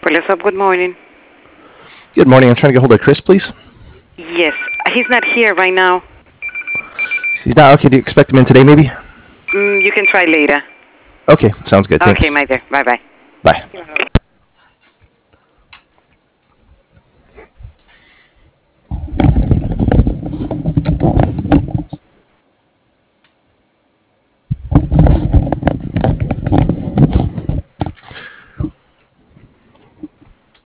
Police up, good morning. Good morning. I'm trying to get hold of Chris, please. Yes, he's not here right now. He's not. Okay, do you expect him in today, maybe? You can try later. Okay, sounds good. Thanks. Okay, my dear. Bye-bye. Bye.